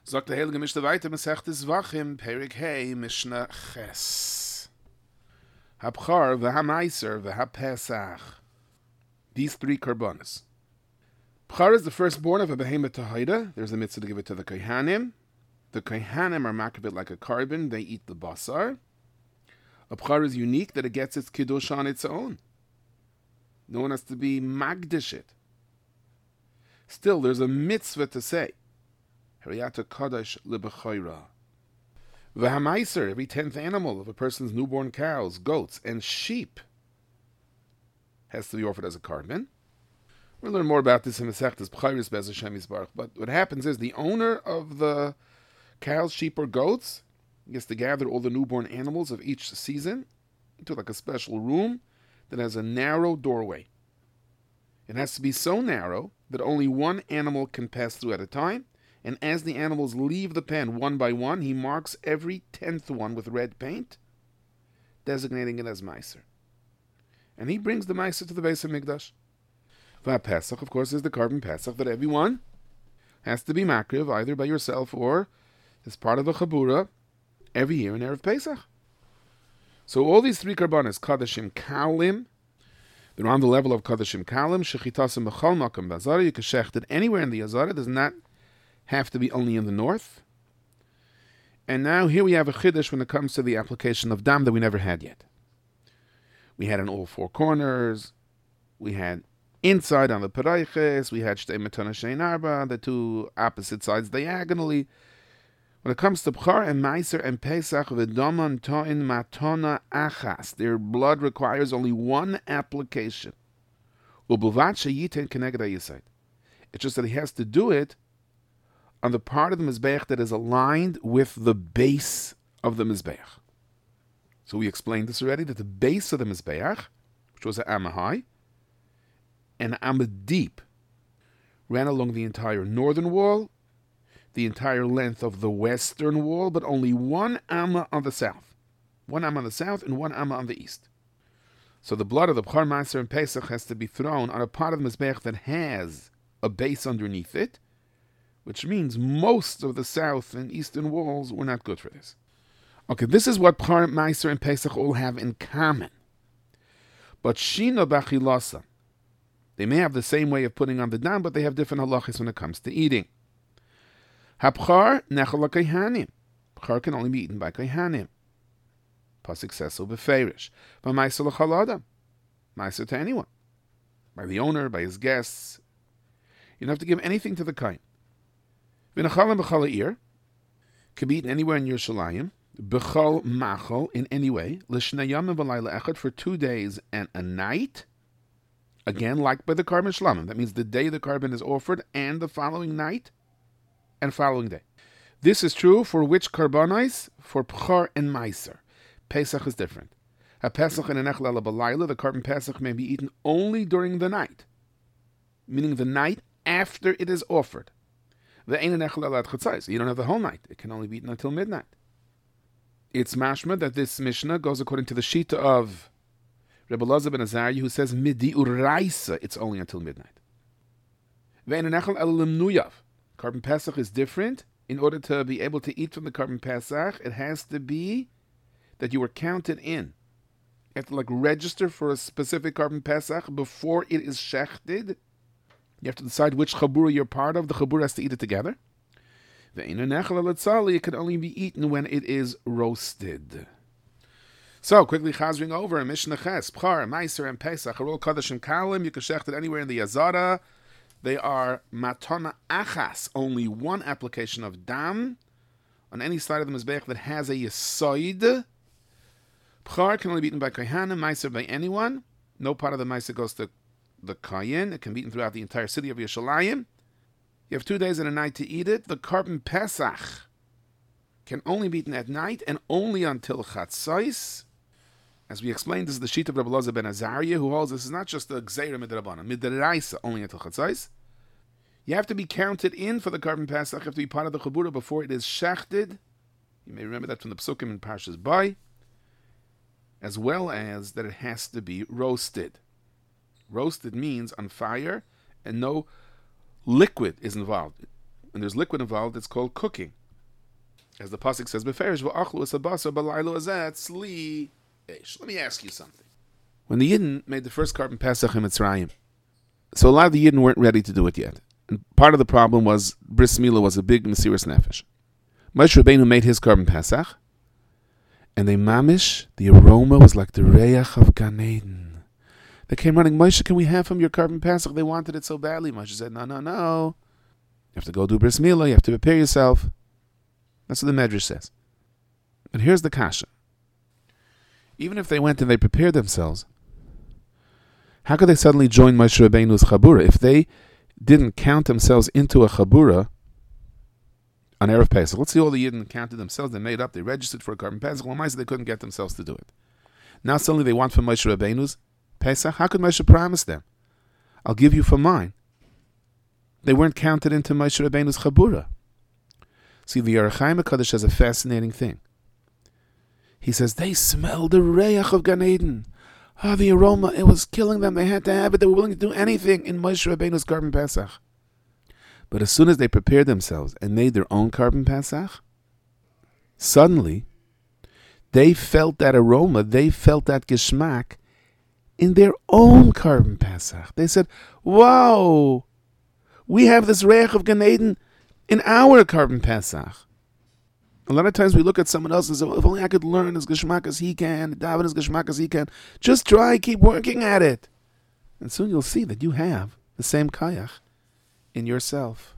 Sagt der Heilige Mishnah weiter, Masechtes Vachim, Perik Hey, Mishnah Ches. Habchar, V'hamaiser, V'hapesach. These three karbanas. Bchar is the firstborn of a behemoth tahida. There's a mitzvah to give it to the kohanim. The kohanim are makabit like a carbon. They eat the basar. A bchar is unique that it gets its kiddush on its own. No one has to be magdish it. Still, there's a mitzvah to say, Hariyata Kadosh Libechayra. V'hamaiser, every 10th animal of a person's newborn cows, goats, and sheep has to be offered as a carbon. We'll learn more about this in Masechtas B'chayris Be'ez Hashem Yisbarach. But what happens is the owner of the cows, sheep, or goats gets to gather all the newborn animals of each season into like a special room that has a narrow doorway. It has to be so narrow that only one animal can pass through at a time, and as the animals leave the pen one by one, he marks every 10th one with red paint, designating it as Meiser. And he brings the Meiser to the base of Mikdash. Pesach, of course, is the carbon Pesach that everyone has to be makriv, either by yourself or as part of a chabura, every year in Erev Pesach. So all these three karbanas, Kadashim Kalim, they're on the level of Kadashim Kalim, Shechitasim B'chol Makam B'Azara. You can shecht it anywhere in the Azara. It does not have to be only in the north. And now here we have a chiddush when it comes to the application of dam that we never had yet. We had in all four corners. We had inside on the Paraiches. We had Shtei Matana Shein Arba, the two opposite sides diagonally. When it comes to Bchar and Meiser and Pesach, V'daman To'in Matona Achas, their blood requires only one application. U'b'vat sheyiten keneged ha'yisayt. It's just that he has to do it on the part of the Mizbeach that is aligned with the base of the Mizbeach. So we explained this already, that the base of the Mizbeach, which was an Amma high, and Amma deep, ran along the entire northern wall, the entire length of the western wall, but only one Amma on the south. One Amma on the south and one Amma on the east. So the blood of the Bchar, Meiser, and Pesach has to be thrown on a part of the Mizbeach that has a base underneath it, which means most of the south and eastern walls were not good for this. Okay, this is what Bchar, Meiser, and Pesach all have in common. But Shina B'chilasa, they may have the same way of putting on the dam, but they have different halachas when it comes to eating. Habchar nechal kohanim. Bchar can only be eaten by kohanim. Pasuk says so beferish. But Meiser l'chal adam, Meiser to anyone, by the owner, by his guests. You don't have to give anything to the kohen. V'nechalim b'chal ha'ir can be eaten anywhere in Yerushalayim. B'chal machal, in any way. L'shnei yamim v'layla echad, for 2 days and a night. Again, like by the carbon shlamim. That means the day the carbon is offered and the following night and following day. This is true for which karbanis? For Bchar and Meiser. Pesach is different. A Pesach and an Echel B'layla, the carbon Pesach may be eaten only during the night, meaning the night after it is offered. The Ein Echel Ad Chatzais. You don't have the whole night. It can only be eaten until midnight. It's mashma that this Mishnah goes according to the Shita of Rebbe Elazar ben Azariah, who says Midi Uraisa, it's only until midnight. Ve'en Echel El Limnuyav. Carbon Pesach is different. In order to be able to eat from the carbon Pesach, it has to be that you were counted in. You have to register for a specific carbon Pesach before it is shechted. You have to decide which chabura you're part of. The chabura has to eat it together. It can only be eaten when it is roasted. So, quickly chazring over, Mishnah Ches, Bchar, Meiser, and Pesach are all Kaddish and Kalim. You can shecht it anywhere in the Azara. They are Matana Achas, only one application of Dam on any side of the Mizbeach that has a Yesoid. Bchar can only be eaten by Kohanim, Meiser by anyone. No part of the Meiser goes to the Kayin. It can be eaten throughout the entire city of Yerushalayim. You have 2 days and a night to eat it. The carbon Pesach can only be eaten at night and only until Chatzos. As we explained, this is the sheet of Rebbe Elazar ben Azariah, who holds this is not just the Gzeira Midrabanan, Midraisa, only until Chatzos. You have to be counted in for the carbon Pesach. You have to be part of the Chabura before it is shechted. You may remember that from the Psukim in Parshas Bay. As well as that it has to be roasted. Roasted means on fire and no liquid is involved. when there's liquid involved, it's called cooking. As the pasuk says, "Beferish v'achlu esabasa b'laylo azet sli eish." Let me ask you something. When the Yidden made the first carbon Pesach in Mitzrayim, so a lot of the Yidden weren't ready to do it yet. And part of the problem was Bris Milah was a big Mesiras Nefesh. Moshe Rabbeinu made his carbon Pesach, and they mamish, the aroma was like the Reach of Gan Eden. They came running, "Moshe, can we have from your carbon Pesach?" They wanted it so badly. Moshe said, no. You have to go do Bris Milah, you have to prepare yourself. That's what the Medrash says. But here's the kasha. Even if they went and they prepared themselves, how could they suddenly join Moshe Rabbeinu's Chabura? If they didn't count themselves into a Chabura on Erev Pesach, let's see, all the Yidden counted themselves, they made up, they registered for a carbon Pesach, well, they couldn't get themselves to do it. Now suddenly they want from Moshe Rabbeinu's Pesach. How could Moshe promise them, "I'll give you for mine"? They weren't counted into Moshe Rabbeinu's Chabura. See, the Orach Chaim HaKadosh has a fascinating thing. He says, they smelled the Reach of Gan Eden. The aroma, it was killing them. They had to have it. They were willing to do anything in Moshe Rabbeinu's carbon Pesach. But as soon as they prepared themselves and made their own carbon Pesach, suddenly, they felt that aroma, they felt that geschmack in their own carbon Pesach. They said, wow, we have this Reach of Gan Eden in our carbon Pesach. A lot of times we look at someone else and say, well, if only I could learn as geschmack as he can, daven as geschmack as he can. Just try, keep working at it. And soon you'll see that you have the same kayach in yourself.